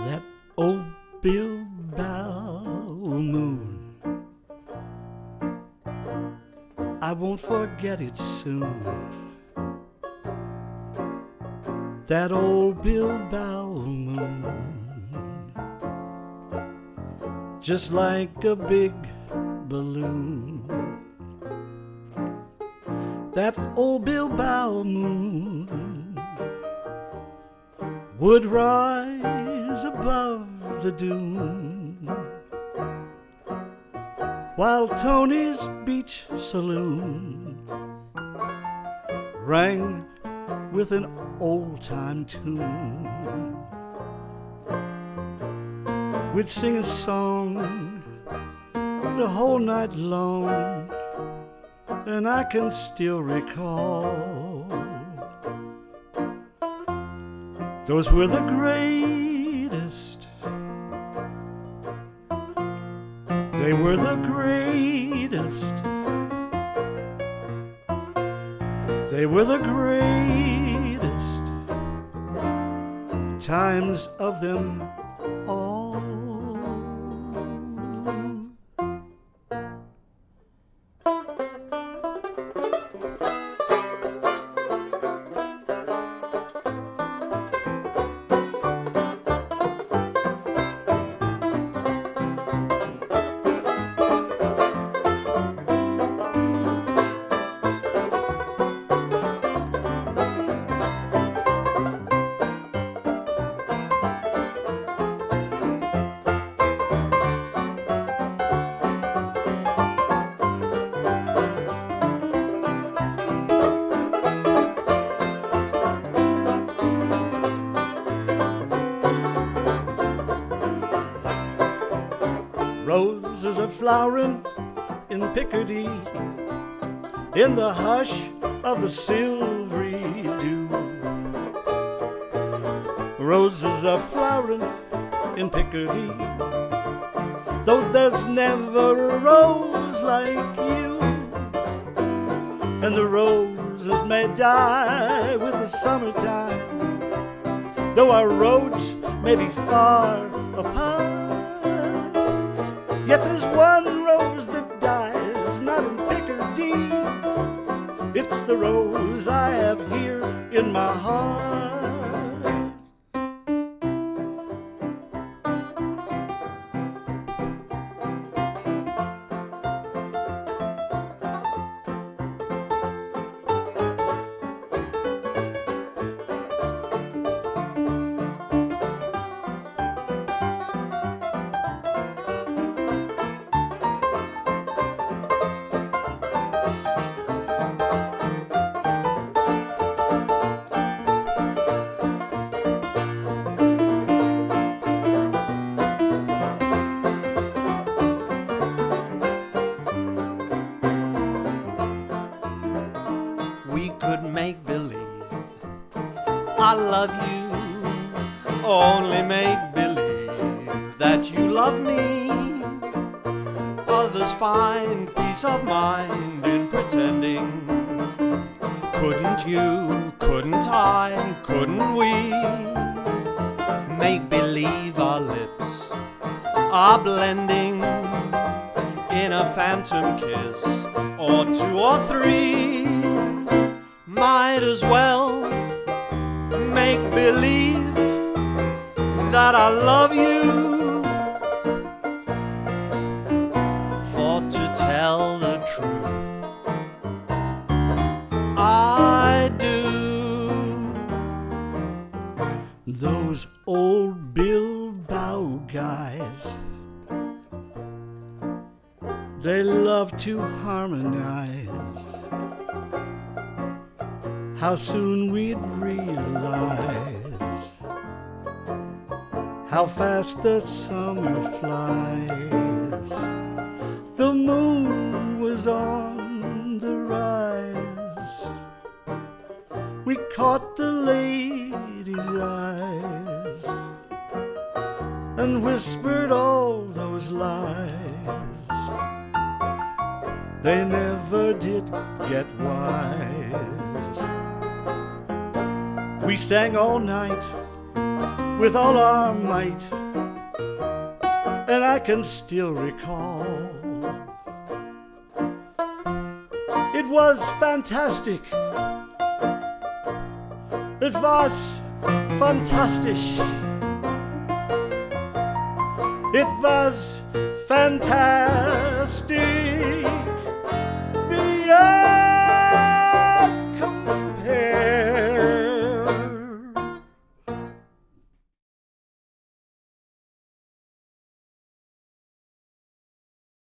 That old Bilbao moon, I won't forget it soon. That old Bilbao moon, just like a big balloon. That old Bilbao moon would rise above the dune, while Tony's Beach Saloon rang with an old-time tune. We'd sing a song the whole night long, and I can still recall those were the greatest. They were the greatest. They were the greatest times of them all. Roses are flowering in Picardy, in the hush of the silvery dew. Roses are flowering in Picardy, though there's never a rose like you. And the roses may die with the summertime, though our roads may be far apart. Yet there's one rose that dies not in Picardy. It's the rose I have here in my heart. We could make believe I love you, only make believe that you love me. Others find peace of mind in pretending. Couldn't you, couldn't I, couldn't we make believe our lips are blending in a phantom kiss or two or three? Might as well make believe that I love you, for to tell the truth, I do. Those old Bilbao guys, they love to harmonize. How soon we'd realize how fast the summer flies. The moon was on the rise. We caught the lady's eyes and whispered all those lies. They never did get wise. We sang all night with all our might, and I can still recall. It was fantastic. It was fantastisch. It was fantastic. Beyond